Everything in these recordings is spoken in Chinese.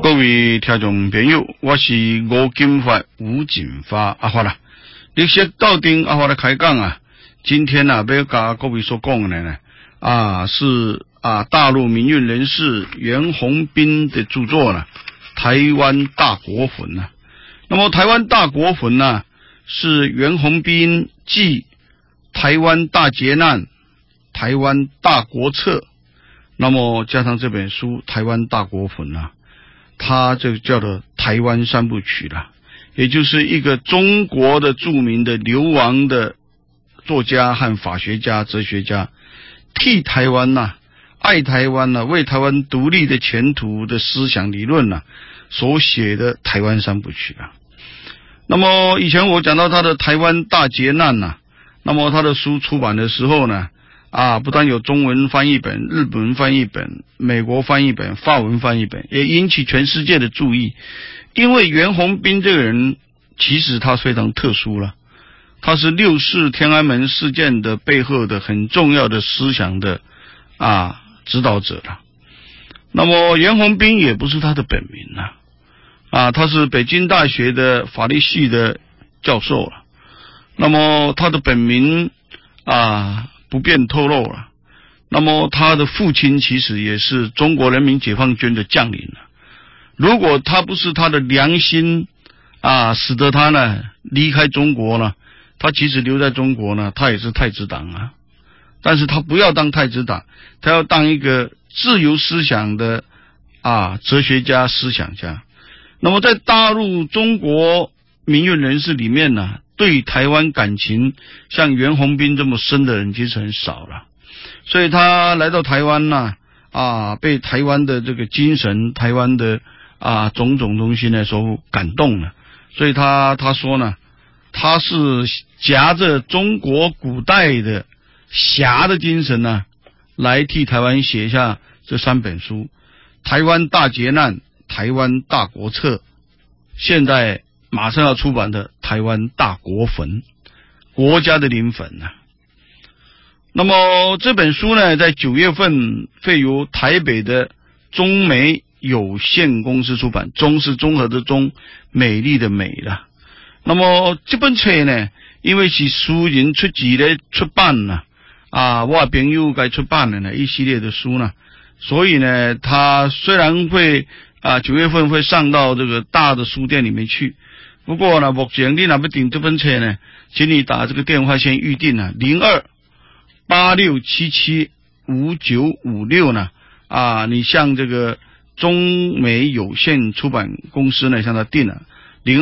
各位听众朋友，我是吴金发吴锦发阿发啦。历史斗阵阿发来开讲啊。今天要跟各位所讲的呢是大陆民运人士袁宏斌的著作呢，《台湾大国魂》呢。那么《台湾大国魂》呢，是袁宏斌继《台湾大劫难》《台湾大国策》，那么加上这本书《台湾大国魂》呢，它就叫做台湾三部曲了，也就是一个中国的著名的流亡的作家和法学家、哲学家，替台湾爱台湾为台湾独立的前途的思想理论所写的台湾三部曲啊。那么以前我讲到他的台湾大劫难那么他的书出版的时候呢不但有中文翻译本、日本翻译本、美国翻译本、法文翻译本，也引起全世界的注意。因为袁宏斌这个人其实他非常特殊了，他是六四天安门事件的背后的很重要的思想的指导者了。那么袁宏斌也不是他的本名他是北京大学的法律系的教授了。那么他的本名不便透露了。那么他的父亲其实也是中国人民解放军的将领了。如果他不是他的良心使得他离开中国他其实留在中国他也是太子党但是他不要当太子党，他要当一个自由思想的哲学家、思想家。那么在大陆中国民运人士里面对台湾感情像袁宏斌这么深的人其实很少了。所以他来到台湾被台湾的这个精神、台湾的种种东西所感动了。所以他说他是夹着中国古代的侠的精神来替台湾写下这三本书：台湾大劫难、台湾大国策，现在马上要出版的台湾大国坟，国家的灵坟那么这本书在9月份会由台北的中美有限公司出版，中是综合的中，美丽的美了。那么这本册因为是私人出资的出版我朋友该出版的一系列的书所以他虽然会9月份会上到这个大的书店里面去，不过目前你若要订这本册请你打这个电话先预定02-8677-5956你向这个中美有限出版公司向他订了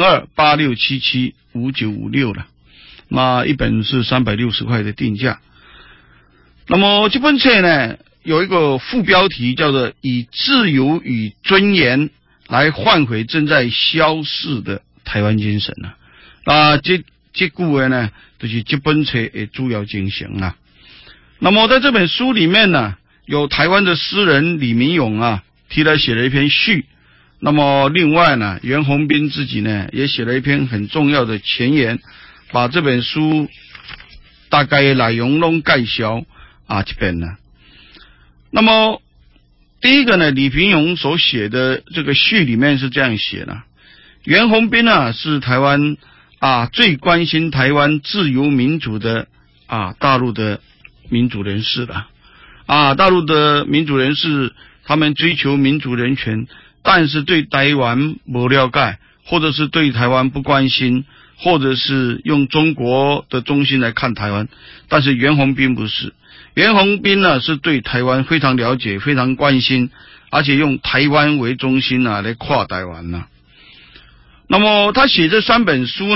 02-8677-5956了。那一本是360块的定价。那么这本册有一个副标题叫做以自由与尊严来换回正在消逝的台湾精神这句话就是这本册的主要精神那么在这本书里面有台湾的诗人李明勇替他写了一篇序。那么另外袁宏斌自己也写了一篇很重要的前言，把这本书大概内容都介绍这边那么第一个李平勇所写的这个序里面是这样写的：袁宏斌是台湾最关心台湾自由民主的大陆的民主人士了大陆的民主人士他们追求民主人权，但是对台湾不了解，或者是对台湾不关心，或者是用中国的中心来看台湾。但是袁宏斌不是，袁宏斌是对台湾非常了解、非常关心，而且用台湾为中心来跨台湾那么他写这三本书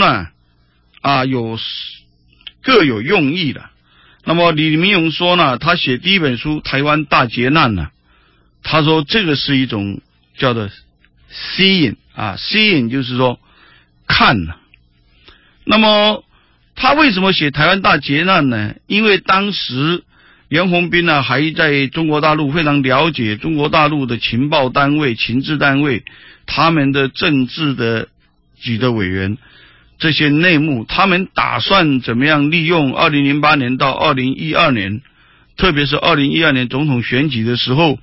各有用意的。那么李明勇说他写第一本书《台湾大劫难》他说这个是一种叫做seeing seeing 就是说看那么他为什么写台湾大劫难呢？因为当时袁宏斌还在中国大陆非常了解中国大陆的情报单位、情治单位，他们的政治的局的委员这些内幕，他们打算怎么样利用2008年到2012年，特别是2012年总统选举的时候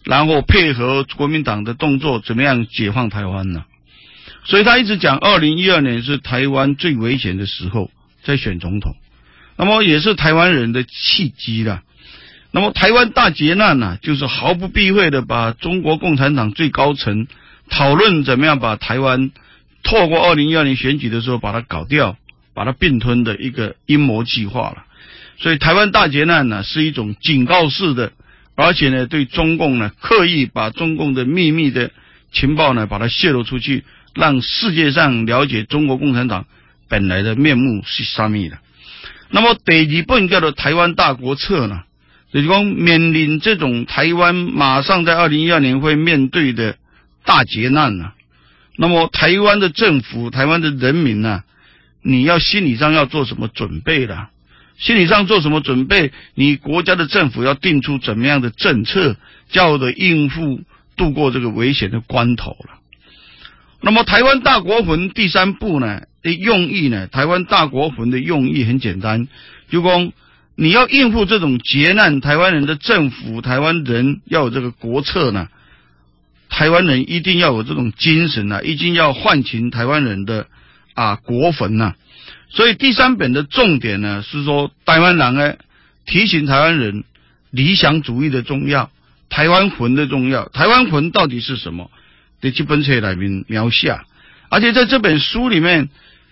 然后配合国民党的动作，怎么样解放台湾呢？所以他一直讲2012年是台湾最危险的时候，在选总统，那么也是台湾人的契机了。那么台湾大劫难呢，就是毫不避讳的把中国共产党最高层讨论怎么样把台湾透过2012年选举的时候把它搞掉，把它并吞的一个阴谋计划了。所以台湾大劫难呢是一种警告式的，而且呢对中共呢刻意把中共的秘密的情报呢把它泄露出去，让世界上了解中国共产党本来的面目是什么的。那么第二本叫做台湾大国策呢，就是说面临这种台湾马上在2012年会面对的大劫难呢，那么台湾的政府台湾的人民呢，你要心理上要做什么准备了？心理上做什么准备？你国家的政府要定出怎么样的政策，叫的应付度过这个危险的关头了。那么台湾大国魂第3部呢的用意呢，台湾大国魂的用意很简单，就说你要应付这种劫难，台湾人的政府台湾人要有这个国策呢，台湾人一定要有这种精神啊，一定要唤醒台湾人的国魂啊。所以第3本的重点呢是说台湾人呢提醒台湾人理想主义的重要，台湾魂的重要。台湾魂到底是什么？在这本书里面描写，而且在这本书里面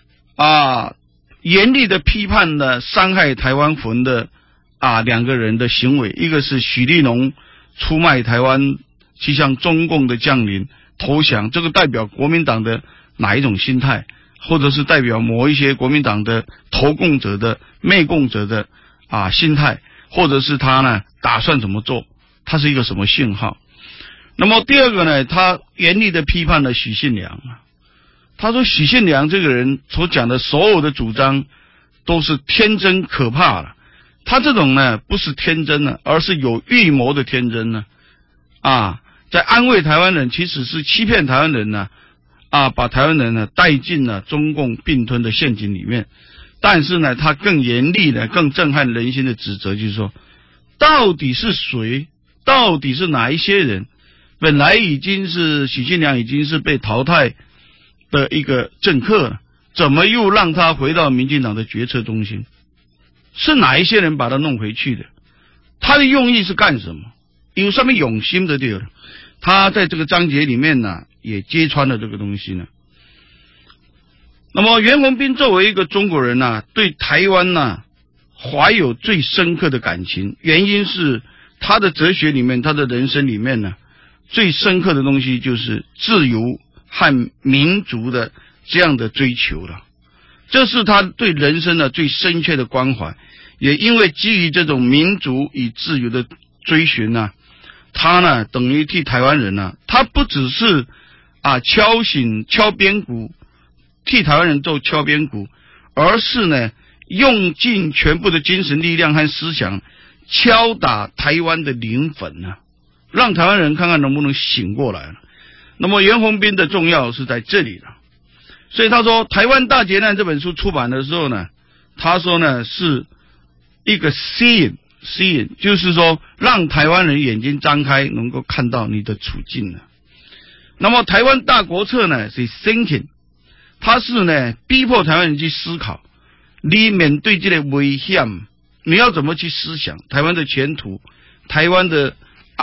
严厉的批判了伤害台湾魂的2个人的行为，一个是许立农出卖台湾去向中共的将领投降，这个代表国民党的哪一种心态，或者是代表某一些国民党的投共者的媚共者的心态，或者是他呢打算怎么做，他是一个什么信号。那么第二个呢，他严厉的批判了许信良，他说许信良这个人所讲的所有的主张都是天真可怕了，他这种呢不是天真呢，而是有预谋的天真呢在安慰台湾人，其实是欺骗台湾人呢把台湾人呢带进了中共并吞的陷阱里面。但是呢他更严厉的更震撼人心的指责，就是说到底是谁，到底是哪一些人，本来已经是许信良已经是被淘汰的一个政客了，怎么又让他回到民进党的决策中心？是哪一些人把他弄回去的？他的用意是干什么？有什么用心的地方？他在这个章节里面呢也揭穿了这个东西呢。那么袁宏斌作为一个中国人呢，对台湾呢怀有最深刻的感情，原因是他的哲学里面，他的人生里面呢最深刻的东西就是自由和民族的这样的追求了，这是他对人生的最深切的关怀。也因为基于这种民族与自由的追寻呢，他呢等于替台湾人呢，他不只是敲边鼓，替台湾人做敲边鼓，而是呢用尽全部的精神力量和思想敲打台湾的灵魂呢，让台湾人看看能不能醒过来了。那么袁宏斌的重要是在这里了。所以他说台湾大劫难这本书出版的时候呢，他说呢是一个 seeing 就是说让台湾人眼睛张开，能够看到你的处境呢。那么台湾大国策呢是 thinking， 他是呢逼迫台湾人去思考，你面对这个危险你要怎么去思想台湾的前途，台湾的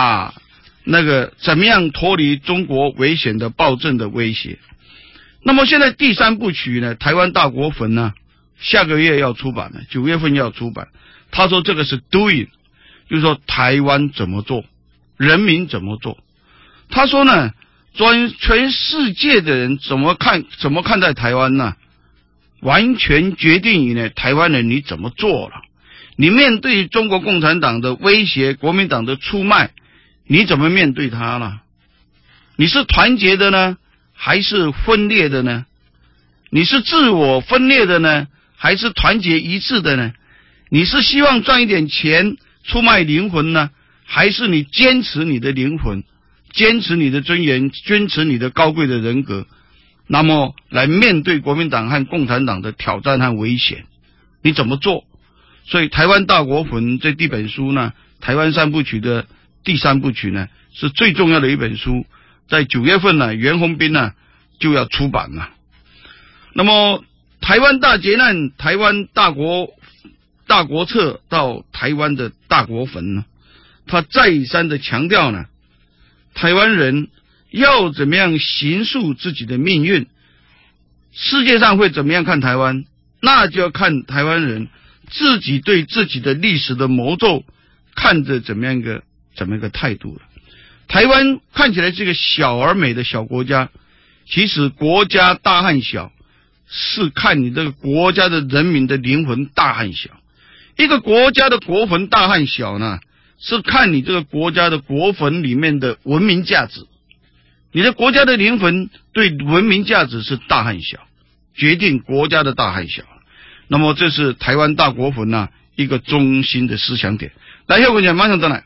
怎么样脱离中国危险的暴政的威胁。那么现在第3部曲呢，台湾大国魂呢下个月要出版了，9月份要出版。他说这个是 doing， 就是说台湾怎么做，人民怎么做。他说呢全世界的人怎么看待台湾呢，完全决定于呢台湾人你怎么做了。你面对中国共产党的威胁，国民党的出卖，你怎么面对它呢？你是团结的呢，还是分裂的呢？你是自我分裂的呢，还是团结一致的呢？你是希望赚一点钱出卖灵魂呢，还是你坚持你的灵魂，坚持你的尊严，坚持你的高贵的人格，那么来面对国民党和共产党的挑战和危险，你怎么做？所以台湾大国魂这第本书呢，台湾3部曲的第三部曲呢，是最重要的一本书，在9月份呢，袁宏斌呢就要出版了。那么台湾大劫难、台湾大国策到台湾的大国坟呢，他再三的强调呢，台湾人要怎么样形塑自己的命运，世界上会怎么样看台湾，那就要看台湾人自己对自己的历史的魔咒看着怎么样一个态度了。台湾看起来是一个小而美的小国家，其实国家大和小是看你这个国家的人民的灵魂大和小。一个国家的国魂大和小呢，是看你这个国家的国魂里面的文明价值。你的国家的灵魂对文明价值是大和小，决定国家的大和小。那么这是台湾大国魂呢一个中心的思想点。来，小姑娘马上再来。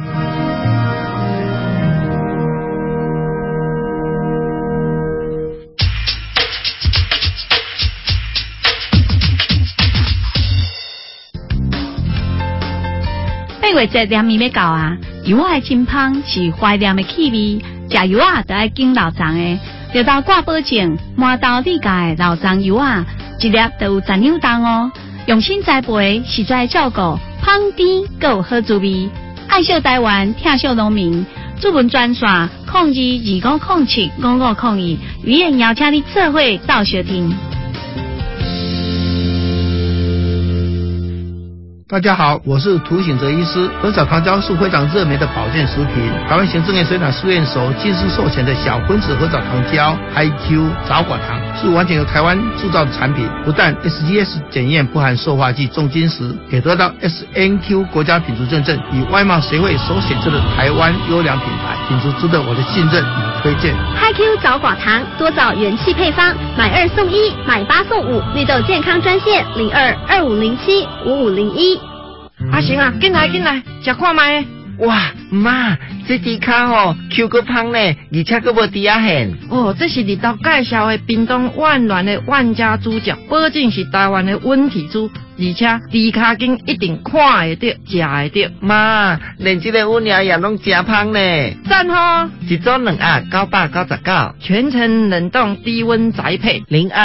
8月节连面要到啊，油仔真香，是怀念的气味。食油仔就要敬老长的，就到挂保证，满豆你家的老长油仔，一粒都有10两重哦。用心栽培，实在照顾，香甜又有好滋味。爱惜台湾，疼惜农民。主文专线0225075502，语言邀请你做伙到小厅。 大家好，我是涂醒哲医师。本草糖胶是非常热门的保健食品。台湾行政院水产试验所技师授权的小分子合藻糖胶 IQ 藻寡糖，是完全由台湾制造的产品，不但 SGS 检验不含塑化剂、重金属，也得到 SNQ 国家品质认证，以外贸协会所选出的台湾优良品牌，品质值得我的信任与推荐。 IQ 藻寡糖多藻元气配方，买2送1，买8送5，绿豆健康专线0225075501。 阿成啊，进来，食看卖。 哇，妈，这猪脚哦，Q 个香呢，而且个无猪仔馅。 哦，这是日头介绍的屏东万峦的万家猪脚，保证是台湾的温体猪，而且猪脚筋一定看会到，食会到。 妈，连这个阮爷也拢食香呢。 赞吼！ 一组2盒999， 全程冷冻低温宅配。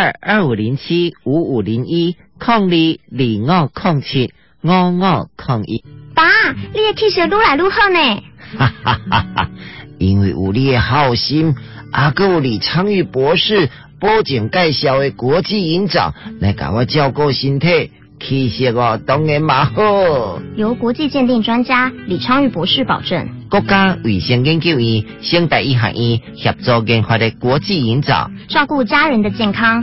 0225075501，0225075501。 爸，你的气色愈来愈好呢。 哈哈哈哈！因为有你的好心，还有李昌钰博士保证介绍的国际营长来给我照顾身体，气色哦当然嘛好。 由国际鉴定专家李昌钰博士保证， 国家卫生研究院、省大医学院协助研发的国际营长， 照顾家人的健康。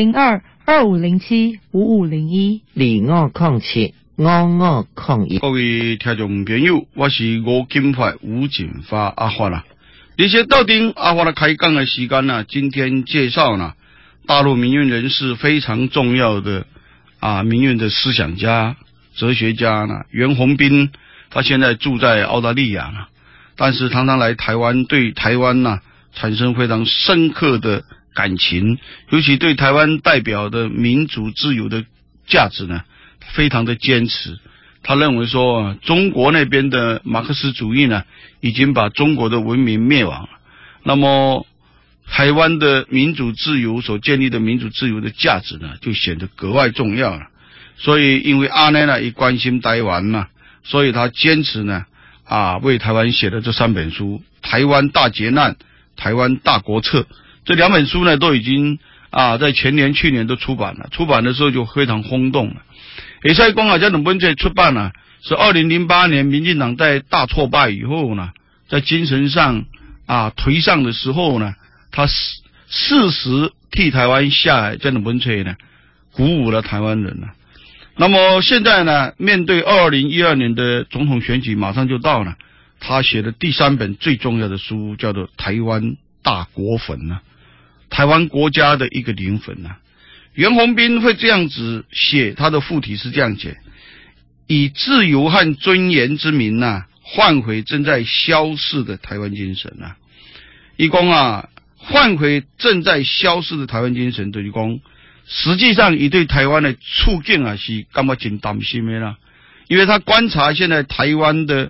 0225075501，02075501。 各位听众朋友，我是吴金发吴锦发阿发啦。这些到底阿发的开讲的时间呢，今天介绍呢，大陆民运人士非常重要的民运的思想家、哲学家呢，袁宏斌，他现在住在澳大利亚呢，但是常常来台湾，对台湾呢产生非常深刻的感情，尤其对台湾代表的民主自由的价值呢，非常的坚持。他认为说，中国那边的马克思主义呢，已经把中国的文明灭亡了。那么，台湾的民主自由所建立的民主自由的价值呢，就显得格外重要了。所以，因为阿内呢也关心台湾嘛，所以他坚持呢，为台湾写的这3本书，《台湾大劫难》《台湾大国策》这2本书呢，都已经在前年、去年都出版了。出版的时候就非常轰动了。也在讲这2本册出版呢，是2008年民进党在大挫败以后呢，在精神上颓丧的时候呢，他适时替台湾下来这2本册呢，鼓舞了台湾人了。那么现在呢，面对2012年的总统选举马上就到了，他写的第3本最重要的书叫做《台湾大国坟》呢，台湾国家的一个灵魂呢。袁宏斌会这样子写，他的副题是这样写：以自由和尊严之名换回正在消逝的台湾精神他说换回正在消逝的台湾精神，就是说实际上他对台湾的处境是感觉很担心的啦，因为他观察现在台湾的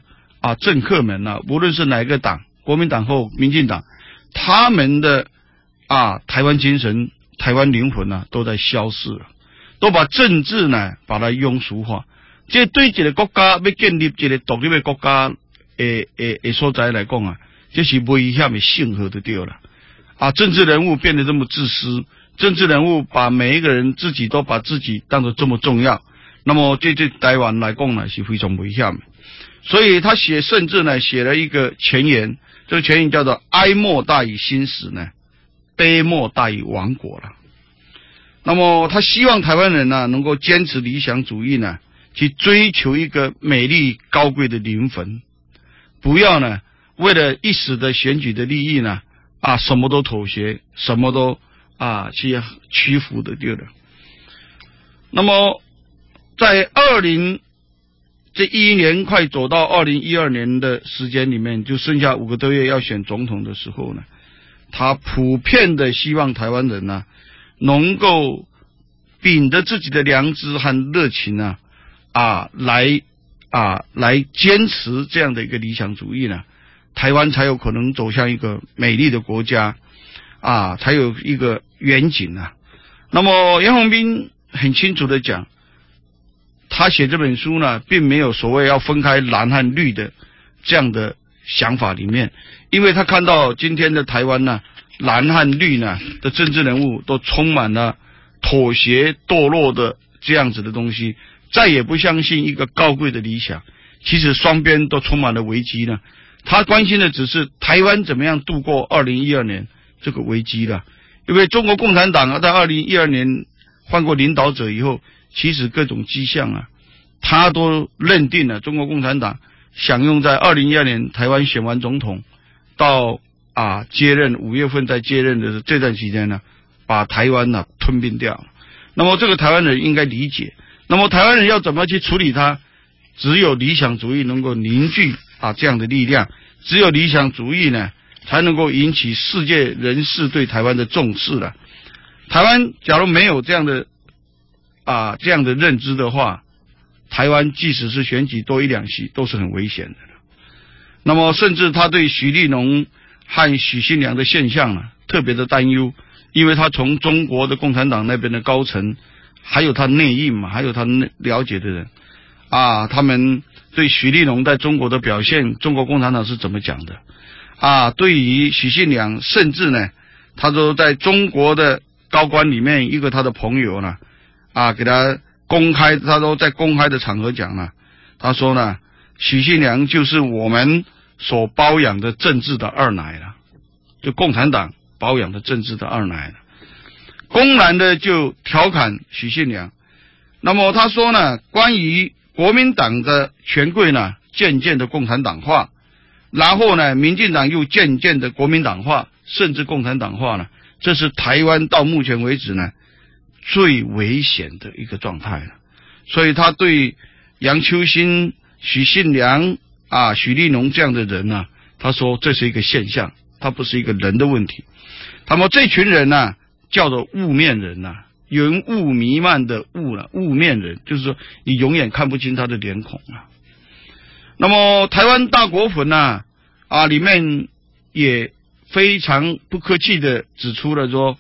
政客们无论是哪一个党，国民党或民进党，他们的台湾精神、台湾灵魂都在消逝了，都把政治把它庸俗化。这对一个国家要建立一个独立的国家的所在来讲这是危险的信号就对了。政治人物变得这么自私，政治人物把每一个人自己都把自己当作这么重要，那么这对台湾来讲是非常危险的。所以他甚至写了一个前言，这个前言叫做哀莫大于心死悲莫大于亡国了。那么他希望台湾人能够坚持理想主义去追求一个美丽高贵的灵魂，不要为了一时的选举的利益什么都妥协，什么都去屈服的对了。那么在这11年快走到2012年的时间里面，就剩下5个多月要选总统的时候他普遍的希望台湾人能够秉着自己的良知和热情来坚持这样的一个理想主义台湾才有可能走向一个美丽的国家才有一个远景那么严宏斌很清楚的讲，他写这本书并没有所谓要分开蓝和绿的这样的想法里面，因为他看到今天的台湾蓝和绿的政治人物都充满了妥协堕落的这样子的东西，再也不相信一个高贵的理想，其实双边都充满了危机他关心的只是台湾怎么样度过2012年这个危机了。因为中国共产党在2012年换过领导者以后，其实各种迹象他都认定了中国共产党想用在2012年台湾选完总统到接任5月份再接任的这段期间把台湾吞并掉。那么这个台湾人应该理解，那么台湾人要怎么去处理它，只有理想主义能够凝聚这样的力量，只有理想主义才能够引起世界人士对台湾的重视了。台湾假如没有这样的认知的话，台湾即使是选举多1、2席都是很危险的。那么甚至他对许立农和许信良的现象特别的担忧，因为他从中国的共产党那边的高层，还有他内应还有他了解的人他们对许立农在中国的表现，中国共产党是怎么讲的对于许信良，甚至他都在中国的高官里面一个他的朋友给他公开，他都在公开的场合讲他说许信良就是我们所包养的政治的二奶了，就共产党包养的政治的二奶了，公然的就调侃许信良。那么他说关于国民党的权贵渐渐的共产党化，然后民进党又渐渐的国民党化，甚至共产党化这是台湾到目前为止最危险的一个状态了。所以他对杨秋兴、许信良许立农这样的人他说这是一个现象，它不是一个人的问题。那么这群人叫做雾面人云雾弥漫的雾面人，就是说你永远看不清他的脸孔那么台湾大国粉里面也非常不客气的指出了说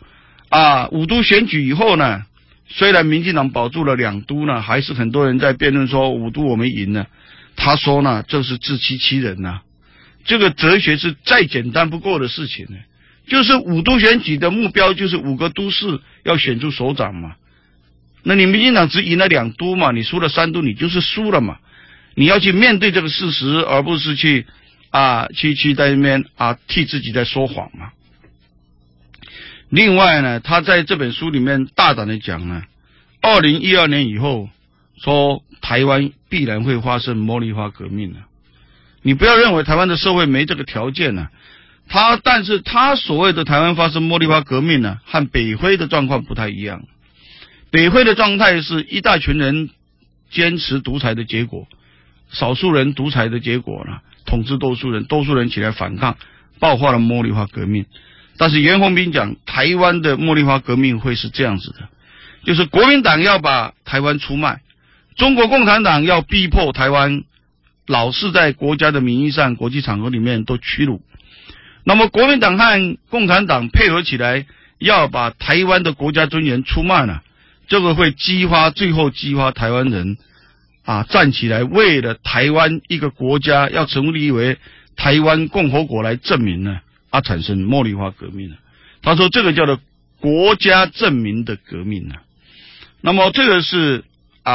5都选举以后虽然民进党保住了2都还是很多人在辩论说5都我们赢了。他说这是自欺欺人这个哲学是再简单不过的事情就是5都选举的目标就是5个都市要选出首长嘛，那你民进党只赢了2都嘛，你输了3都你就是输了嘛，你要去面对这个事实，而不是去在那边替自己在说谎嘛。另外他在这本书里面大胆的讲2012年以后说台湾必然会发生茉莉花革命你不要认为台湾的社会没这个条件但是他所谓的台湾发生茉莉花革命和北非的状况不太一样。北非的状态是一大群人坚持独裁的结果，少数人独裁的结果统治多数人，多数人起来反抗，爆发了茉莉花革命。但是严宏斌讲台湾的茉莉花革命会是这样子的，就是国民党要把台湾出卖，中国共产党要逼迫台湾老是在国家的名义上国际场合里面都屈辱。那么国民党和共产党配合起来要把台湾的国家尊严出卖了，这个会最后激发台湾人站起来，为了台湾一个国家要成立为台湾共和国来证明呢，产生茉莉花革命了。他说这个叫做国家证明的革命了。那么这个是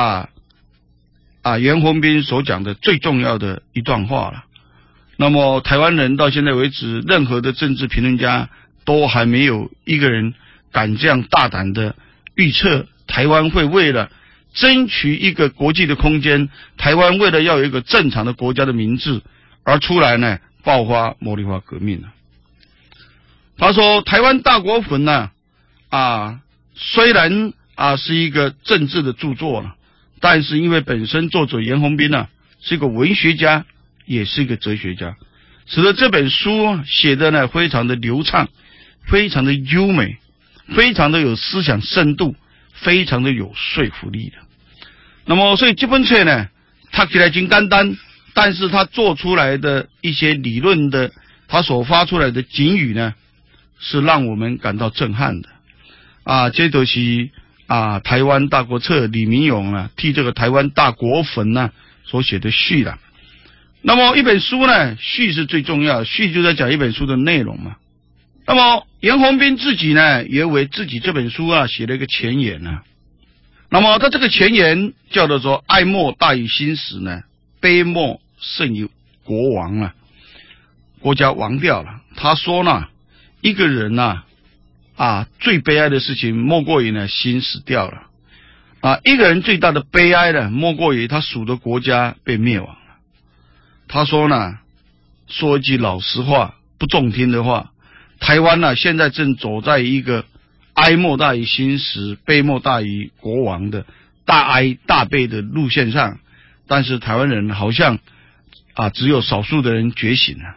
袁弘彬所讲的最重要的一段话了。那么台湾人到现在为止，任何的政治评论家都还没有一个人敢这样大胆的预测台湾会为了争取一个国际的空间，台湾为了要有一个正常的国家的名字而出来呢，爆发茉莉花革命了。他说台湾大国坟呢虽然是一个政治的著作了，但是因为本身作者袁弘彬是一个文学家，也是一个哲学家，使得这本书写的呢非常的流畅，非常的优美，非常的有思想深度，非常的有说服力的。那么所以这本书呢读起来很简单，但是他做出来的一些理论的，他所发出来的警语呢，是让我们感到震撼的这就是台湾大国策李明勇替这个台湾大国坟所写的序了。那么一本书呢，序是最重要的，序就在讲一本书的内容嘛。那么袁弘彬自己呢，也为自己这本书写了一个前言那么他这个前言叫做说爱莫大于心死呢，悲莫胜于国亡国家亡掉了。他说呢，一个人最悲哀的事情莫过于呢心死掉了一个人最大的悲哀呢，莫过于他属的国家被灭亡了。他说呢，说一句老实话，不中听的话，台湾现在正走在一个哀莫大于心死，悲莫大于国亡的大哀大悲的路线上，但是台湾人好像只有少数的人觉醒了。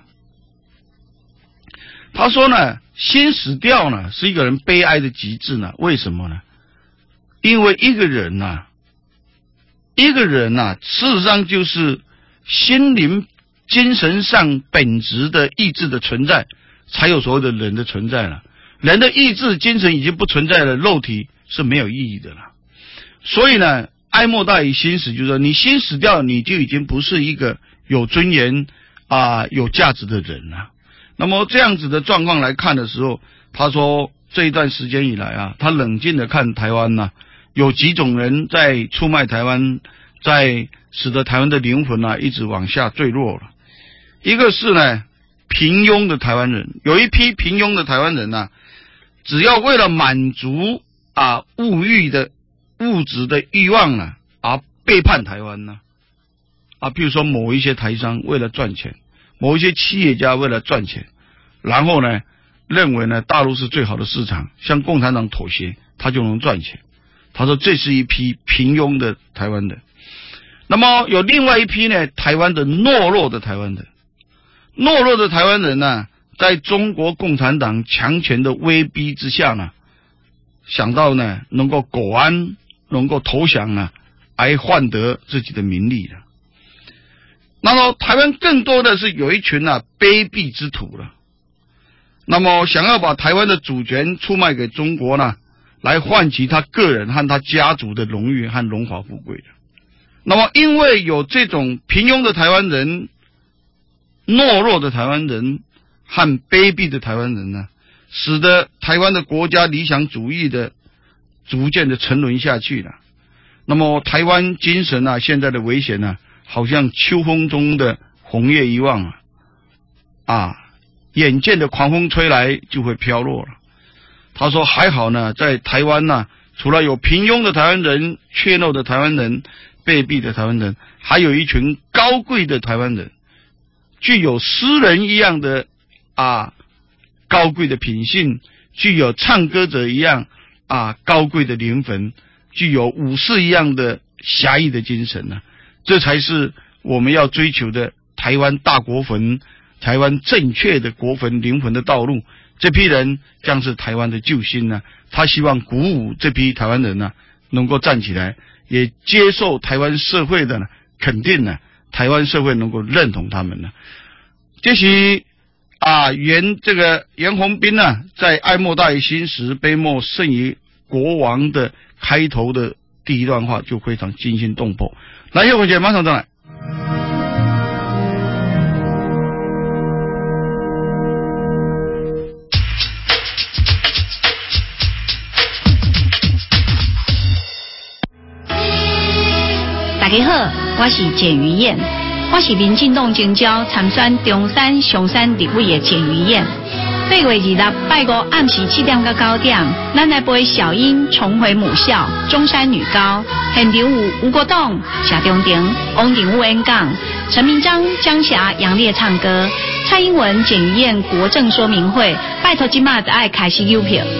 他说呢，心死掉呢是一个人悲哀的极致呢。为什么呢？因为一个人事实上就是心灵精神上本质的意志的存在，才有所谓的人的存在了。人的意志精神已经不存在了，肉体是没有意义的了。所以呢，哀莫大于心死，就是说你心死掉，你就已经不是一个有尊严有价值的人了。那么这样子的状况来看的时候，他说这一段时间以来他冷静的看台湾有几种人在出卖台湾，在使得台湾的灵魂一直往下坠落了。一个是呢平庸的台湾人，有一批平庸的台湾人只要为了满足物欲的物质的欲望而背叛台湾譬如说某一些台商为了赚钱，某一些企业家为了赚钱，然后呢认为呢大陆是最好的市场，向共产党妥协，他就能赚钱。他说这是一批平庸的台湾人。那么有另外一批呢台湾的懦弱的台湾人，懦弱的台湾人在中国共产党强权的威逼之下想到能够苟安，能够投降来换得自己的名利了。那么台湾更多的是有一群卑鄙之徒了，那么想要把台湾的主权出卖给中国来换取他个人和他家族的荣誉和荣华富贵的。那么因为有这种平庸的台湾人、懦弱的台湾人和卑鄙的台湾人使得台湾的国家理想主义的逐渐的沉沦下去了。那么台湾精神现在的危险好像秋风中的红叶一样眼见的狂风吹来就会飘落了。他说还好在台湾除了有平庸的台湾人、怯懦的台湾人、卑鄙的台湾人，还有一群高贵的台湾人，具有诗人一样的高贵的品性，具有唱歌者一样高贵的灵魂，具有武士一样的侠义的精神这才是我们要追求的台湾大国坟，台湾正确的国坟灵魂的道路。这批人将是台湾的救星他希望鼓舞这批台湾人能够站起来，也接受台湾社会的肯定台湾社会能够认同他们呢？这是袁宏斌啊，在哀莫大于心时，悲莫胜于国王的开头的第一段话就非常惊心动魄。来，叶文姐马上再来。 大家好，我是简于燕，我是民进党征召参选中山上山立委的简于燕。8月26拜五暗时7点到9点，咱来陪小英重回母校中山女高，现场有吴国栋、夏中庭、翁鼎武演讲，陈明章、江霞、杨烈唱歌，蔡英文、简于燕国政说明会，拜托今晚就爱开始邮票。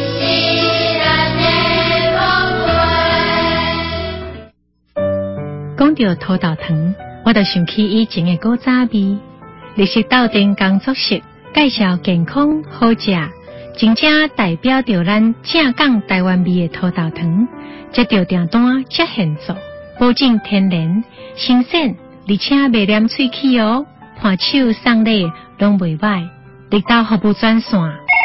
讲到土豆糖，我就想起以前的古早味。日式斗阵工作室介绍健康好食，真正代表着咱正港台湾味的土豆糖，这着订单接现做，保证天然、新鲜，而且袂黏喙齿哦。伴手送礼拢袂歹。绿豆服务专线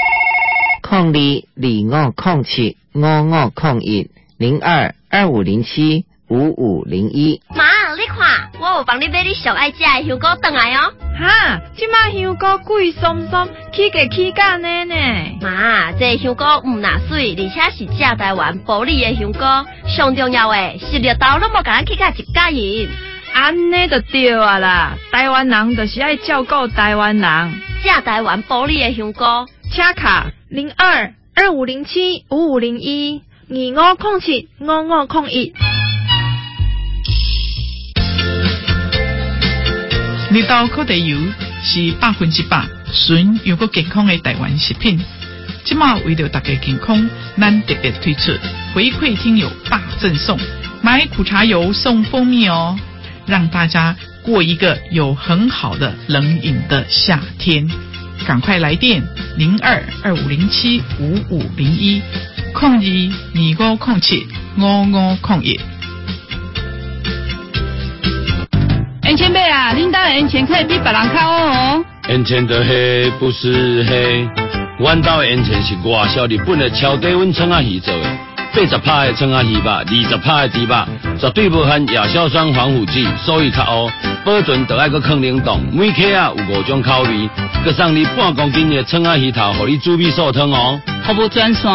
02-2507-5201 妈，你看，我有帮你买你上爱食的香菇回来哦。 哈，即摆香菇贵松松，起价起价呢呢。 妈，这香菇唔那水，而且是正台湾保利的香菇，上重要的是绿豆拢无甲咱起价一角银。 安尼就对啊啦，台湾人就是爱照顾台湾人。 正台湾保利的香菇， 车卡02-2507-5501-2507-5501。 绿豆烤地油是100%纯又个健康的台湾食品。即马为了大家健康，咱特别推出回馈听友大赠送，买苦茶油送蜂蜜哦，让大家过一个有很好的冷饮的夏天。赶快来电02-2507-5501 02-2507-5501。 烟钱妹啊，恁家的烟钱可以比别人较好哦。 烟钱的黑不是黑，阮家的烟钱是外销日本的超低温葱仔鱼做的，80%的葱仔鱼肉，20%的猪肉，绝对无含亚硝酸防腐剂，所以较黑。保存就爱搁放冷冻，每克啊有5种口味，搁送你半公斤的葱仔鱼头，互你煮米素汤哦。 服务专线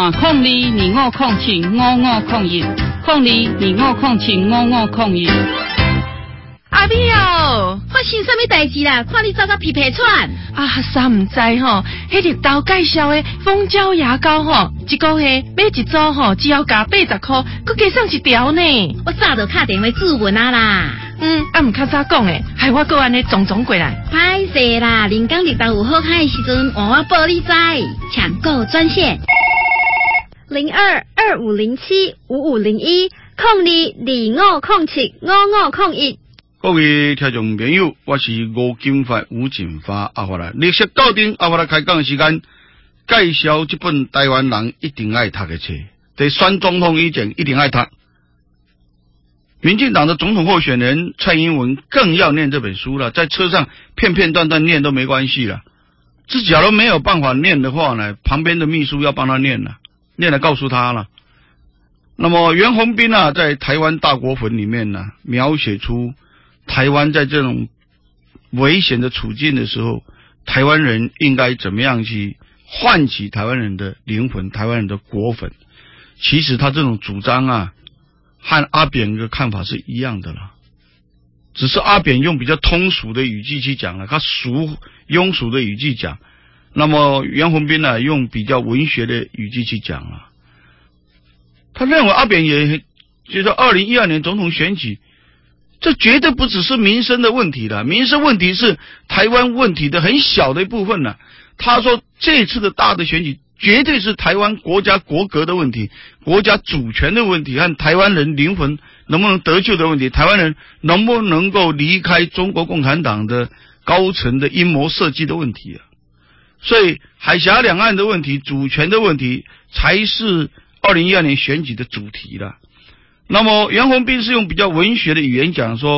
02-2507-5501，02-2507-5501。 阿弟哦， 发生什么代志啦？看你走到皮皮喘。 啊，啥唔知吼，迄日豆介绍的蜂胶牙膏吼，一个月买一组吼，只要加80块，佮加送一条呢。 我早就打电话质问啊啦。 唔较早讲诶，害我搁安尼总过来。 歹势啦，人讲绿豆有好开的时阵，换我报你知。抢购专线02-2507-5501，02-2507-5501。 各位听众朋友，我是吴金发吴锦发阿发来，历史斗阵阿发来开讲的时间，介绍这本台湾人一定爱读的册，在选总统以前一定爱读。民进党的总统候选人蔡英文更要念这本书了，在车上片片段段念都没关系了。自己假如没有办法念的话呢，旁边的秘书要帮他念了，念了告诉他了。那么袁宏斌啊，在台湾大国坟里面呢，描写出台湾在这种危险的处境的时候，台湾人应该怎么样去唤起台湾人的灵魂，台湾人的国坟。其实他这种主张啊，和阿扁的看法是一样的了，只是阿扁用比较通俗的语气去讲了，他庸俗的语气讲，那么袁宏斌呢，用比较文学的语气去讲了。他认为阿扁也觉得2012年总统选举，这绝对不只是民生的问题了，民生问题是台湾问题的很小的一部分了。他说这次的大的选举绝对是台湾国家国格的问题，国家主权的问题，和台湾人灵魂能不能得救的问题，台湾人能不能够离开中国共产党的高层的阴谋设计的问题啊。所以海峡两岸的问题，主权的问题才是2012年选举的主题了。那么袁宏斌是用比较文学的语言讲说，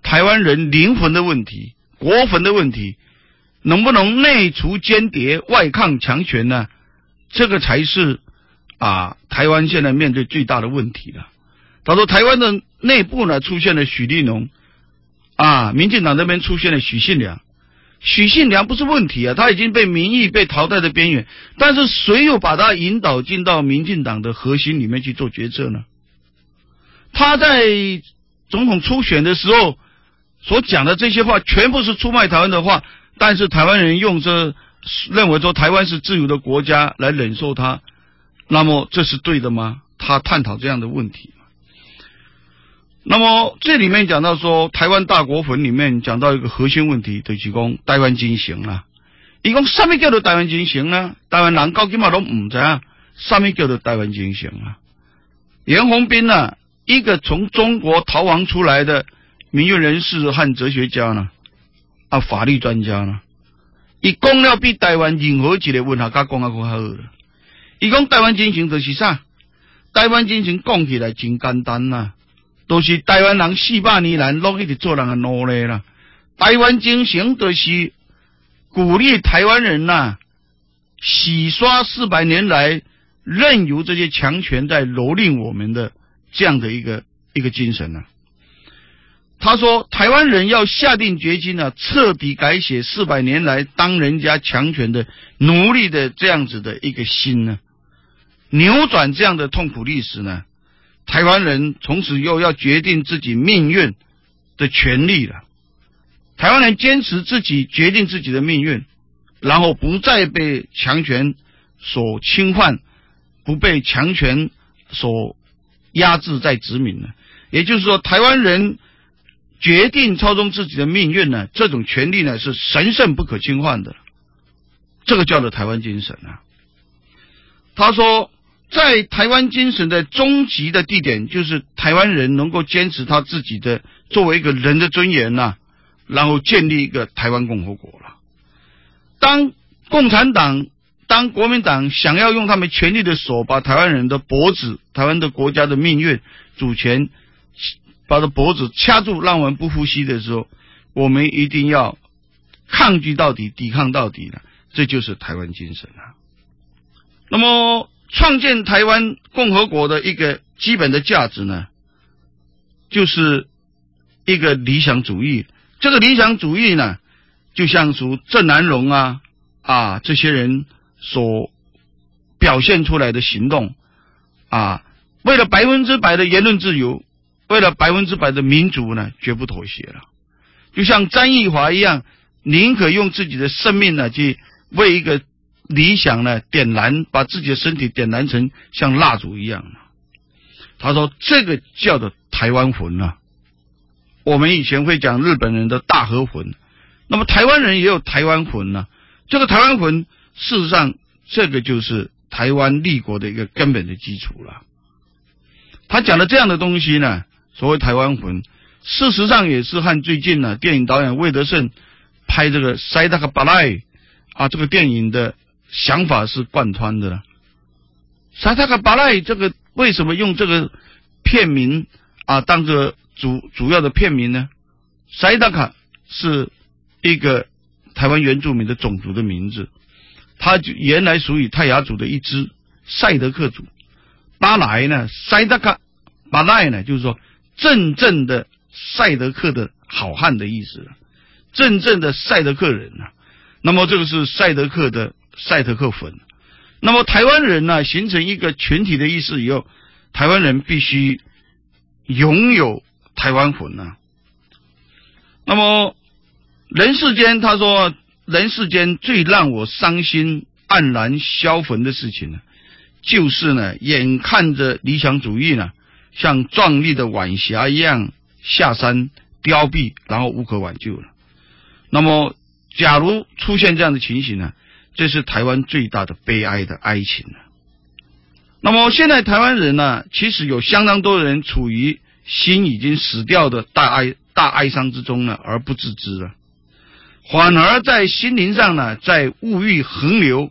台湾人灵魂的问题、国魂的问题，能不能内除间谍、外抗强权呢？这个才是台湾现在面对最大的问题了。他说台湾的内部呢出现了许立农民进党那边出现了许信良。许信良不是问题他已经被民意被淘汰的边缘，但是谁又把他引导进到民进党的核心里面去做决策呢？他在总统初选的时候所讲的这些话全部是出卖台湾的话，但是台湾人用这认为说台湾是自由的国家来忍受它，那么这是对的吗？他探讨这样的问题。那么这里面讲到说台湾大国魂里面讲到一个核心问题，就是说台湾精神啦。他说什么叫做台湾精神呢？台湾人到今嘛都不知道什么叫做台湾精神啊。严宏斌一个从中国逃亡出来的民运人士和哲学家呢，法律专家呢，他讲了比台湾任何一个文学家讲还好了。他说台湾精神就是啥？台湾精神讲起来真简单都是台湾人400年来拢一直做人的努力啦。台湾精神就是鼓励台湾人洗刷400年来任由这些强权在蹂躏我们的这样的一个精神他说台湾人要下定决心彻底改写400年来当人家强权的奴隶的这样子的一个心扭转这样的痛苦历史台湾人从此又要决定自己命运的权利了。台湾人坚持自己决定自己的命运，然后不再被强权所侵犯，不被强权所压制在殖民了。也就是说台湾人决定操纵自己的命运这种权利是神圣不可侵犯的，这个叫做台湾精神他说在台湾精神的终极的地点，就是台湾人能够坚持他自己的作为一个人的尊严然后建立一个台湾共和国了。当共产党、当国民党想要用他们权力的手把台湾人的脖子、台湾的国家的命运、主权把他脖子掐住，让我们不呼吸的时候，我们一定要抗拒到底、抵抗到底这就是台湾精神那么创建台湾共和国的一个基本的价值就是一个理想主义。这个理想主义就像属郑南榕这些人所表现出来的行动为了100%的言论自由，为了100%的民主绝不妥协了。就像詹益华一样，宁可用自己的生命去为一个理想点燃，把自己的身体点燃成像蜡烛一样他说这个叫做台湾魂我们以前会讲日本人的大和魂，那么台湾人也有台湾魂这个台湾魂事实上这个就是台湾立国的一个根本的基础了。他讲的这样的东西所谓台湾魂，事实上也是和最近电影导演魏德胜拍这个塞达克巴赖这个电影的想法是贯穿的了。塞达克巴赖这个为什么用这个片名当作主要的片名呢？塞达克是一个台湾原住民的种族的名字，它原来属于泰雅族的一支赛德克族。巴莱塞达克巴莱就是说真正的赛德克的好汉的意思，真正的赛德克人那么这个是赛德克的赛德克魂。那么台湾人形成一个群体的意识以后，台湾人必须拥有台湾魂那么人世间，他说人世间最让我伤心黯然销魂的事情就是眼看着理想主义像壮丽的晚霞一样下山凋敝，然后无可挽救了。那么假如出现这样的情形这是台湾最大的悲哀的哀情那么现在台湾人其实有相当多的人处于心已经死掉的大哀伤之中而不自知了，反而在心灵上在物欲横流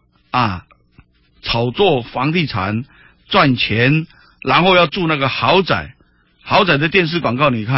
炒作房地产赚钱，然后要住那个豪宅的电视广告你看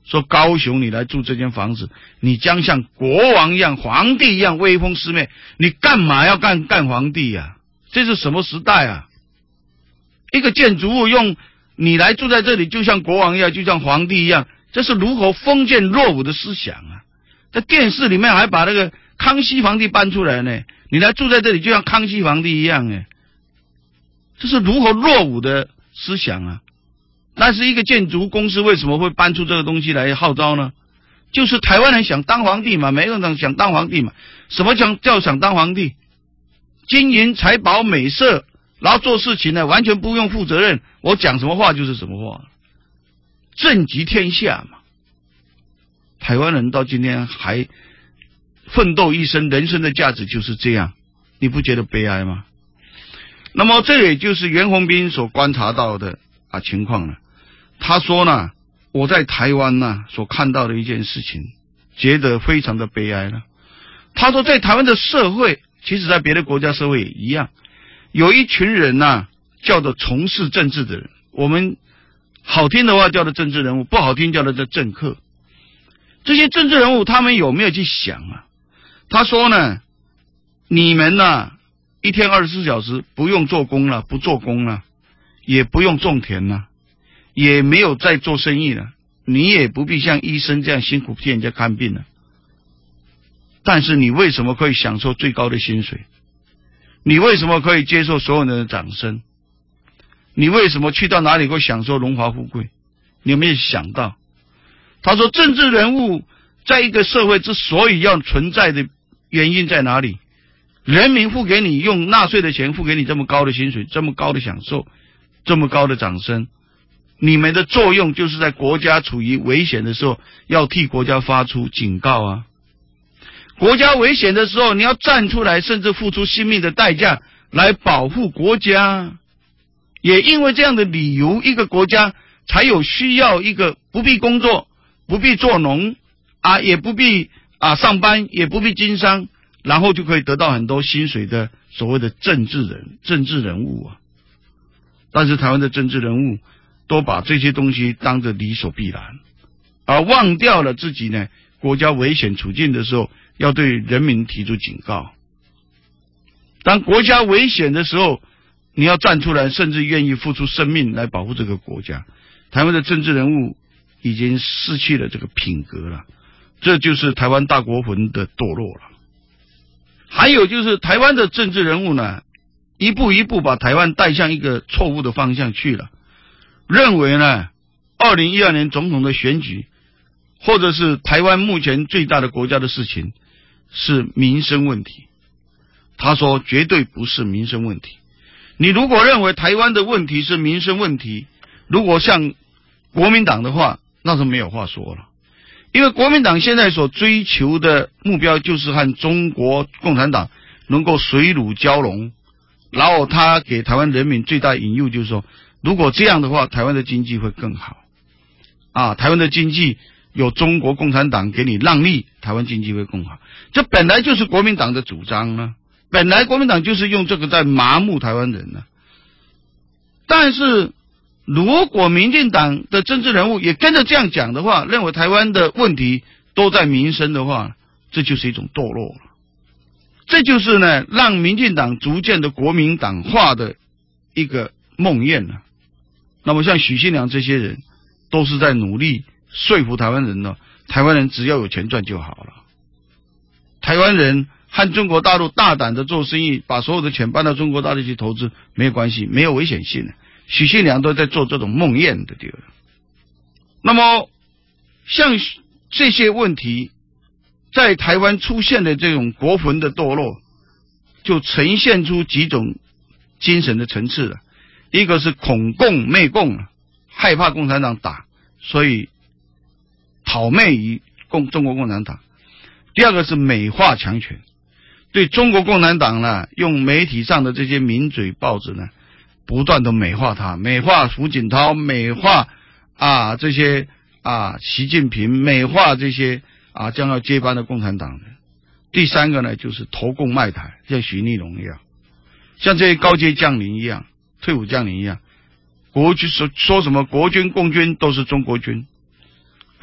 说高雄你来住这间房子，你将像国王一样、皇帝一样威风四面，你干嘛要干皇帝呀？这是什么时代啊？一个建筑物用你来住在这里，就像国王一样，就像皇帝一样，这是如何封建落伍的思想啊！在电视里面还把那个康熙皇帝搬出来呢，你来住在这里就像康熙皇帝一样哎，这是如何落伍的思想啊！但是一个建筑公司为什么会搬出这个东西来号召呢？就是台湾人想当皇帝嘛，每个人想当皇帝嘛。什么叫想当皇帝？金银财宝美色，然后做事情呢完全不用负责任，我讲什么话就是什么话，政极天下嘛。台湾人到今天还奋斗一生，人生的价值就是这样，你不觉得悲哀吗？那么这也就是袁宏斌所观察到的情况了。他说呢，我在台湾呢所看到的一件事情，觉得非常的悲哀了。他说在台湾的社会，其实在别的国家社会也一样，有一群人呢叫做从事政治的人，我们好听的话叫做政治人物，不好听叫做政客。这些政治人物他们有没有去想啊？他说呢，你们呢一天24小时不用做工了，不做工了，也不用种田了，也没有在做生意了，你也不必像医生这样辛苦替人家看病了。但是你为什么可以享受最高的薪水？你为什么可以接受所有人的掌声？你为什么去到哪里会享受荣华富贵？你有没有想到？他说政治人物在一个社会之所以要存在的原因在哪里？人民付给你，用纳税的钱付给你这么高的薪水，这么高的享受，这么高的掌声，你们的作用就是在国家处于危险的时候要替国家发出警告啊。国家危险的时候你要站出来，甚至付出性命的代价来保护国家。也因为这样的理由，一个国家才有需要一个不必工作，不必做农也不必上班，也不必经商，然后就可以得到很多薪水的所谓的政治人物啊。但是台湾的政治人物都把这些东西当作理所必然，而忘掉了自己呢国家危险处境的时候要对人民提出警告。当国家危险的时候，你要站出来，甚至愿意付出生命来保护这个国家。台湾的政治人物已经失去了这个品格了，这就是台湾大国魂的堕落了。还有就是台湾的政治人物呢，一步一步把台湾带向一个错误的方向去了，认为呢2012年总统的选举，或者是台湾目前最大的国家的事情是民生问题。他说绝对不是民生问题。你如果认为台湾的问题是民生问题，如果像国民党的话，那是没有话说了。因为国民党现在所追求的目标就是和中国共产党能够水乳交融，然后他给台湾人民最大引诱就是说，如果这样的话，台湾的经济会更好台湾的经济有中国共产党给你让利，台湾经济会更好。这本来就是国民党的主张呢，本来国民党就是用这个在麻木台湾人呢。但是如果民进党的政治人物也跟着这样讲的话，认为台湾的问题都在民生的话，这就是一种堕落了。这就是呢让民进党逐渐的国民党化的一个梦魇了。那么像许信良这些人都是在努力说服台湾人呢，台湾人只要有钱赚就好了。台湾人和中国大陆大胆的做生意，把所有的钱搬到中国大陆去投资，没有关系，没有危险性的。许信良都在做这种梦魇的地方。那么像这些问题在台湾出现的这种国魂的堕落，就呈现出几种精神的层次了。一个是恐共媚共，害怕共产党打，所以讨媚于中国共产党。第二个是美化强权，对中国共产党呢用媒体上的这些名嘴报纸呢不断的美化他，美化胡锦涛，美化这些习近平，美化这些将要接班的共产党人。第三个呢就是投共卖台，像许立荣一样，像这些高阶将领一样，退伍将领一样，国军说什么国军共军都是中国军，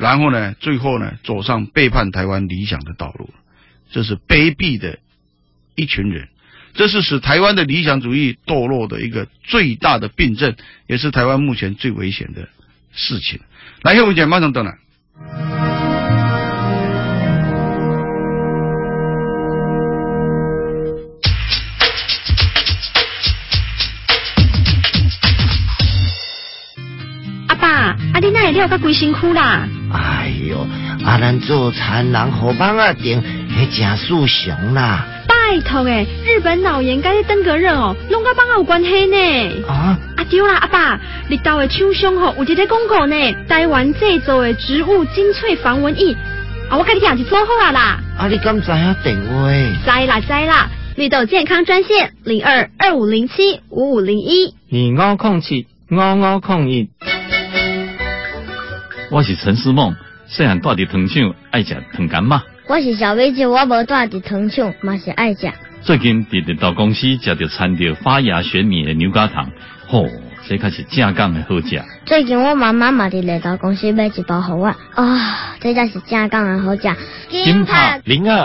然后呢，最后呢，走上背叛台湾理想的道路。这是卑鄙的一群人，这是使台湾的理想主义堕落的一个最大的病症，也是台湾目前最危险的事情。来，我们讲马上等来。 你哪会了到规身躯啦？ 哎哟，咱做田人河浜啊顶，迄真树熊啦！ 拜托诶，日本脑炎甲你登革热哦，拢甲放有关系呢。 啊对啦，阿爸，你家的厂商吼有一个广告呢，台湾制造的植物精粹防蚊液。我甲你听一撮好啊啦。 你敢知影电话？ 知啦，绿豆健康专线0225075501。25075501。 我是陈思梦，细汉住伫糖厂，爱食糖柑嘛。 我是小美姐，我无住伫糖厂，嘛是爱食。 最近伫日豆公司食到掺着发芽玄米的牛轧糖，这可是正港的好食。 最近我妈妈嘛伫日豆公司买一包给我，这才是正港的好食。 金拍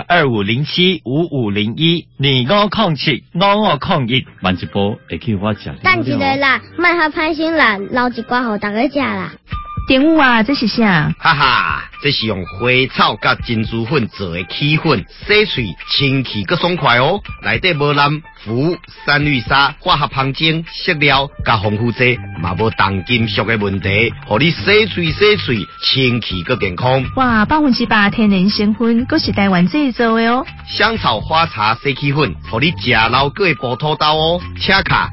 0225075501，25075501， 慢一步会去我食。 等一下啦，莫遐歹心啦，留一寡互大家食啦。 电话啊，这是啥？ 哈哈，这是用花草甲珍珠粉做的气粉，洗喙清气阁爽快哦。内底无蓝符、三氯沙、化学香精、色料甲防腐剂，嘛无重金属的问题，互你洗喙清气阁健康。 哇，100%天然成分，阁是台湾制造的哦。 香草花茶洗气粉，互你食老过的补土豆哦。车卡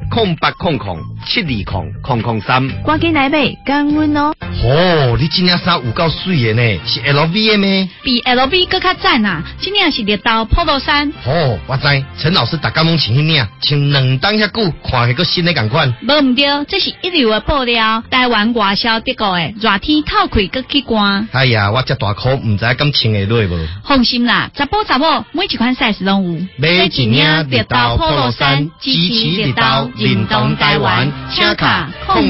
0800720003， 赶紧来买，降温哦。 你这件衫有够水的呢，是 LV 的吗？ 比 LV 更较赞啊！这件是绿豆 Polo 衫。 我知，陈老师大家拢穿迄领，穿2档遐久，看起个新的同款。 无唔对，这是一流的布料，台湾外销德国的，热天透气阁去寒。 哎呀，我这大裤唔知敢穿会落无？ 放心啦，查甫每一款 size 拢有。 买一领绿豆 Polo 衫，支持绿豆，认同台湾，车卡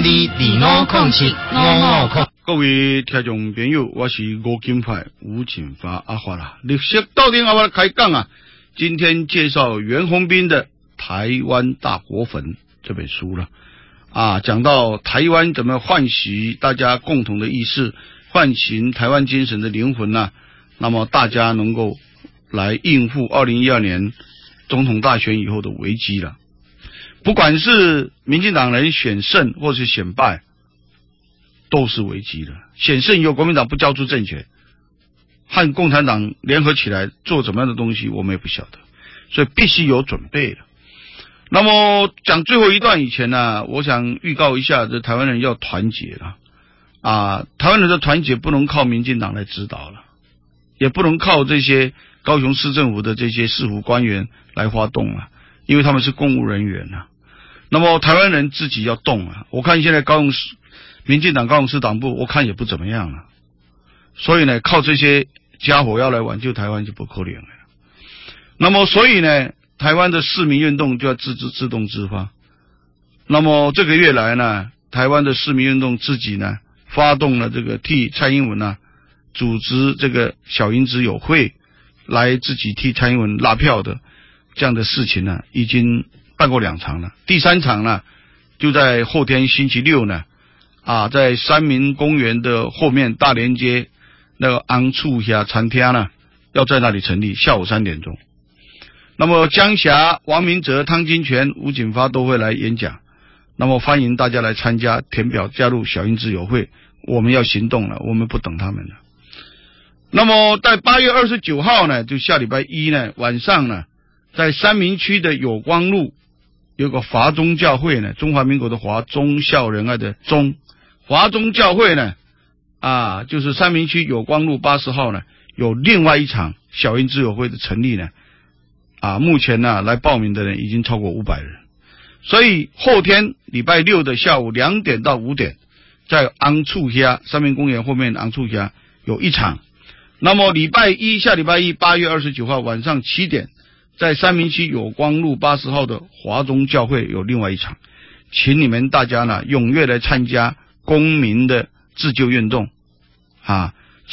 0225075505。 各位听众朋友，我是吴金派吴锦发阿华啦。历史到底阿华开讲啊，今天介绍袁宏斌的《台湾大国坟》这本书了讲到台湾怎么唤起大家共同的意识，唤醒台湾精神的灵魂那么大家能够来应付2012年总统大选以后的危机了。不管是民进党人选胜或是选败，都是危机了。险胜以后国民党不交出政权，和共产党联合起来做怎么样的东西我们也不晓得，所以必须有准备了。那么讲最后一段以前我想预告一下，这台湾人要团结了台湾人的团结不能靠民进党来指导了，也不能靠这些高雄市政府的这些市府官员来发动了，因为他们是公务人员那么台湾人自己要动我看现在民进党高雄市党部我看也不怎么样了，所以呢靠这些家伙要来挽救台湾就不可能了。那么所以呢台湾的市民运动就要自动自发。那么这个月来呢，台湾的市民运动自己呢发动了这个替蔡英文组织这个小英之友会来自己替蔡英文拉票的这样的事情已经办过2场了。第3场就在后天星期六在三民公园的后面大连街那个安处下餐厅要在那里成立，下午3点钟。那么江霞、王明哲、汤金泉、吴锦发都会来演讲，那么欢迎大家来参加，填表加入小英之友会。我们要行动了，我们不等他们了。那么在8月29号就下礼拜一晚上在三民区的有光路有个华中教会中华民国的华，忠孝仁爱的忠，华中教会就是三民区有光路80号有另外一场小英之友会的成立目前来报名的人已经超过500人，所以后天礼拜六的下午2点到5点，在昂处下三民公园后面昂处下有一场。那么下礼拜一8月29号晚上7点，在三民区有光路80号的华中教会有另外一场，请你们大家踊跃来参加公民的自救运动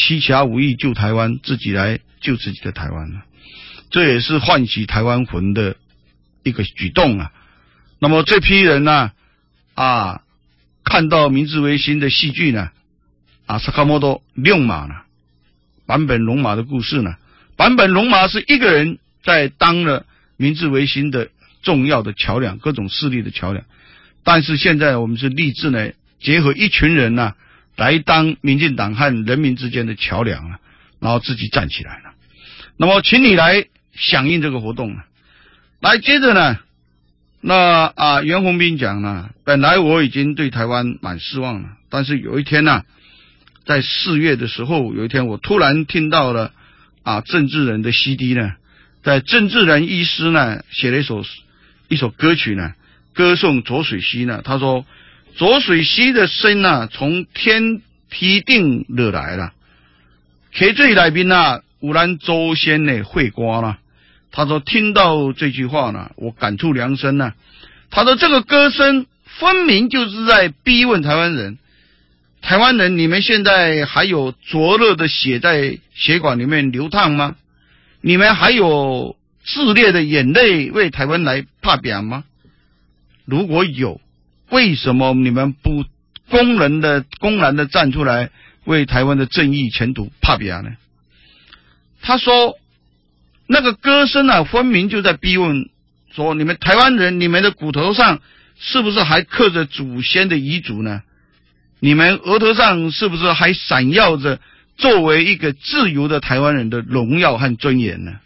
七侠五义救台湾，自己来救自己的台湾了。这也是唤起台湾魂的一个举动啊。那么这批人呢，看到明治维新的戏剧呢，萨卡莫多龙马呢，坂本龙马的故事呢，坂本龙马是一个人在当了明治维新的重要的桥梁，各种势力的桥梁。但是现在我们是立志呢，结合一群人呢，来当民进党和人民之间的桥梁了，然后自己站起来了。那么请你来响应这个活动了。来，接着呢，那袁宏斌讲呢，本来我已经对台湾蛮失望了，但是有一天呢，在4月的时候，有一天我突然听到了郑志仁的 CD 呢，在郑志仁医师呢写了一首歌曲呢，歌颂浊水溪呢。他说浊水溪的水呢，从天顶落来了，溪水内面有咱祖先的血汗啦。他说听到这句话呢，我感触良深呢。他说这个歌声分明就是在逼问台湾人，台湾人你们现在还有灼热的血在血管里面流淌吗？你们还有炽烈的眼泪为台湾来打拼吗？如果有，为什么你们不公然的站出来为台湾的正义前途打拼呢？他说那个歌声分明就在逼问说，你们台湾人，你们的骨头上是不是还刻着祖先的遗嘱呢？你们额头上是不是还闪耀着作为一个自由的台湾人的荣耀和尊严呢？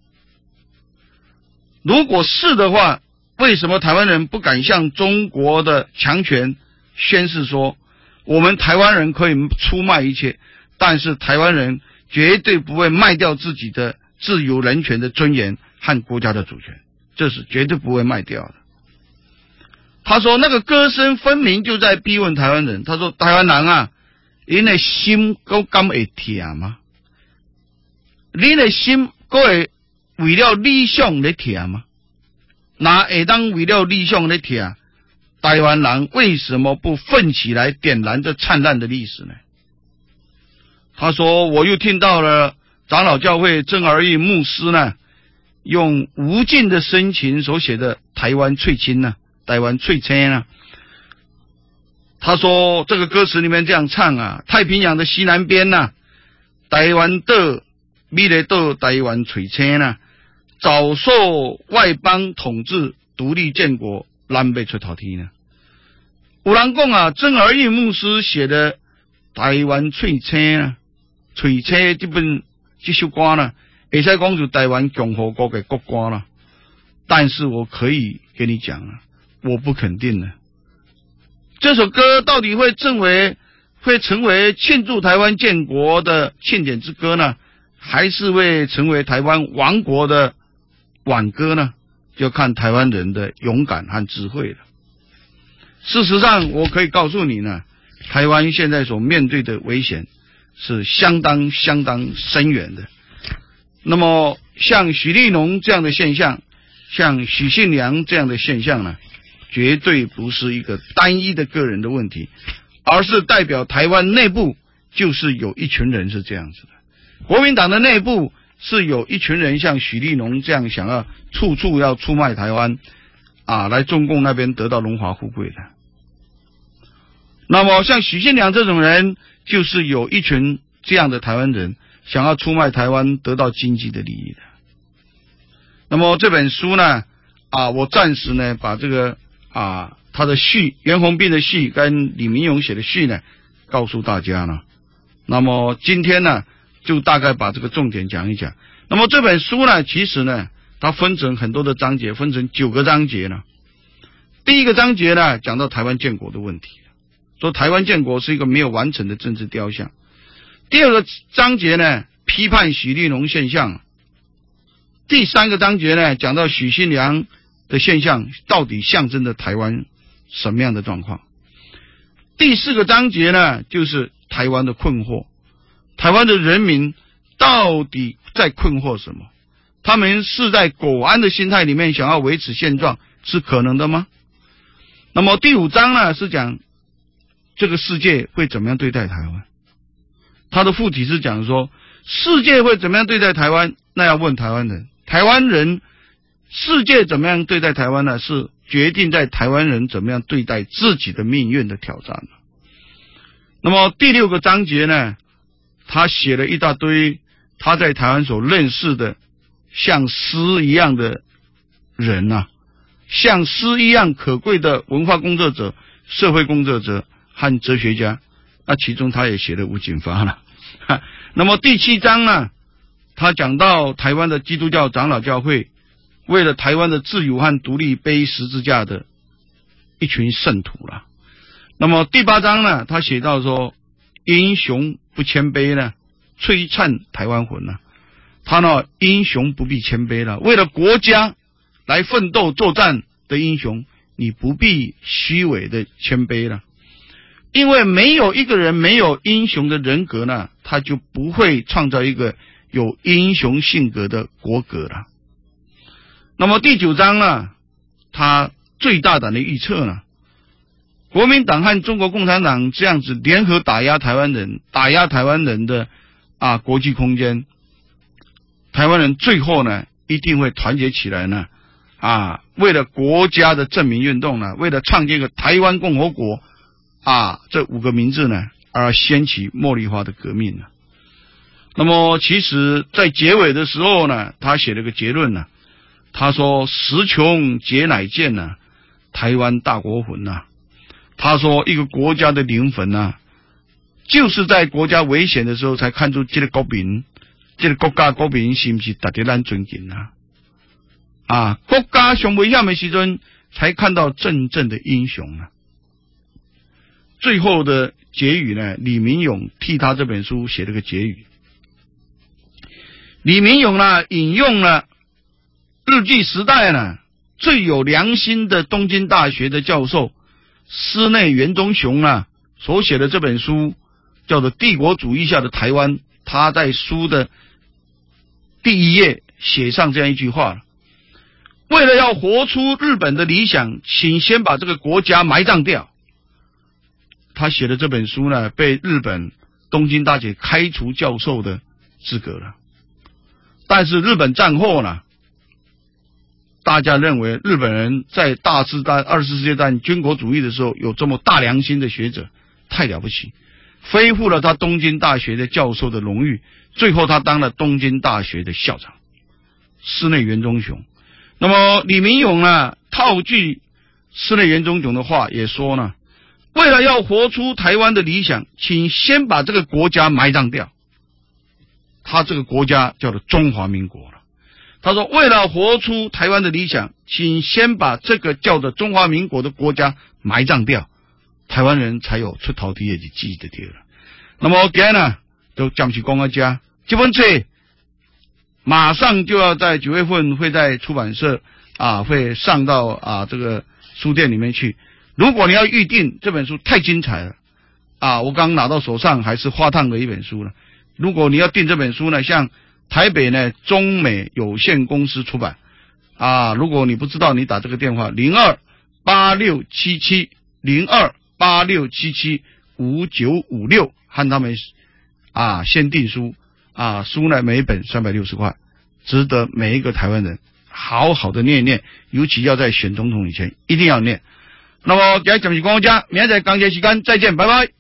如果是的话，为什么台湾人不敢向中国的强权宣示说，我们台湾人可以出卖一切，但是台湾人绝对不会卖掉自己的自由人权的尊严和国家的主权，这是绝对不会卖掉的。他说那个歌声分明就在逼问台湾人，他说台湾人你的心都敢会痛吗？你的心都会为了理想在痛吗？那会当为了理想在痛，台湾人为什么不奋起来点燃这灿烂的历史呢？他说我又听到了长老教会郑而义牧师呢，用无尽的深情所写的台湾翠青呢，台湾翠青呢。他说这个歌词里面这样唱太平洋的西南边台湾岛美丽岛台湾翠青早受外邦统治，独立建国，咱要出头天呢。有人讲郑而义牧师写的台湾翠青翠青这首歌呢，会使讲就台湾共和国的国歌了。但是我可以跟你讲我不肯定了，这首歌到底会成为庆祝台湾建国的庆典之歌呢，还是会成为台湾亡国的挽歌呢？就看台湾人的勇敢和智慧了。事实上我可以告诉你呢，台湾现在所面对的危险是相当深远的。那么像许立农这样的现象，像许信良这样的现象呢，绝对不是一个单一的个人的问题，而是代表台湾内部就是有一群人是这样子的。国民党的内部是有一群人像许立农这样想要处处要出卖台湾来中共那边得到荣华富贵的。那么像许信良这种人，就是有一群这样的台湾人想要出卖台湾得到经济的利益的。那么这本书呢我暂时呢把这个他的序，袁宏斌的序跟李明勇写的序呢告诉大家了。那么今天呢就大概把这个重点讲一讲。那么这本书呢，其实呢它分成很多的章节，分成9个章节呢。第一个章节呢讲到台湾建国的问题，说台湾建国是一个没有完成的政治雕像。第二个章节呢批判许立农现象。第三个章节呢讲到许信良的现象到底象征着台湾什么样的状况。第四个章节呢就是台湾的困惑，台湾的人民到底在困惑什么？他们是在苟安的心态里面想要维持现状，是可能的吗？那么第5章呢是讲这个世界会怎么样对待台湾。 他的副题是讲说，世界会怎么样对待台湾？那要问台湾人，台湾人世界怎么样对待台湾呢？是决定在台湾人怎么样对待自己的命运的挑战。那么第6个章节呢，他写了一大堆他在台湾所认识的像诗一样的人啊，像诗一样可贵的文化工作者、社会工作者和哲学家。那其中他也写了吴景发了。那么第7章呢，他讲到台湾的基督教长老教会为了台湾的自由和独立背十字架的一群圣徒了。那么第8章呢，他写到说，英雄不谦卑呢，璀璨台湾魂呢。他呢，英雄不必谦卑了，为了国家来奋斗作战的英雄，你不必虚伪的谦卑了。因为没有一个人没有英雄的人格呢，他就不会创造一个有英雄性格的国格了。那么第9章呢，他最大胆的预测呢，国民党和中国共产党这样子联合打压台湾人，打压台湾人的国际空间，台湾人最后呢一定会团结起来呢，为了国家的正名运动呢，为了创建一个台湾共和国这5个名字呢，而掀起茉莉花的革命呢。那么其实在结尾的时候呢，他写了个结论呢，他说时穷节乃见呢，台湾大国魂呐。他说一个国家的灵魂呐，就是在国家危险的时候才看出这个国民，这个国家国民是不是值得咱尊敬啊？国家上危险的时阵才看到真正的英雄啊。最后的结语呢，李明勇替他这本书写了个结语。李明勇呢引用了日据时代呢最有良心的东京大学的教授室内元忠雄所写的这本书，叫做《帝国主义下的台湾》。他在书的第1页写上这样一句话：为了要活出日本的理想，请先把这个国家埋葬掉。他写的这本书呢，被日本东京大学开除教授的资格了。但是日本战后呢，大家认为日本人在二次世界大战军国主义的时候有这么大良心的学者，太了不起，恢复了他东京大学的教授的荣誉。最后他当了东京大学的校长，室内元忠雄。那么李明勇呢，套句室内元忠雄的话也说呢，为了要活出台湾的理想，请先把这个国家埋葬掉。他这个国家叫做中华民国了。他说为了活出台湾的理想，请先把这个叫做中华民国的国家埋葬掉，台湾人才有出头天的日子的对了。那么今天呢就讲起讲到这，这本书马上就要在9月份会在出版社会上到这个书店里面去。如果你要预定这本书太精彩了我刚拿到手上还是花烫的一本书了。如果你要订这本书呢，像台北呢中美有限公司出版如果你不知道，你打这个电话02-8677-5956和他们先订书书呢每一本360块，值得每一个台湾人好好的念一念，尤其要在选总统以前一定要念。那么今天讲是讲到这，明天在讲节时间再见，拜拜。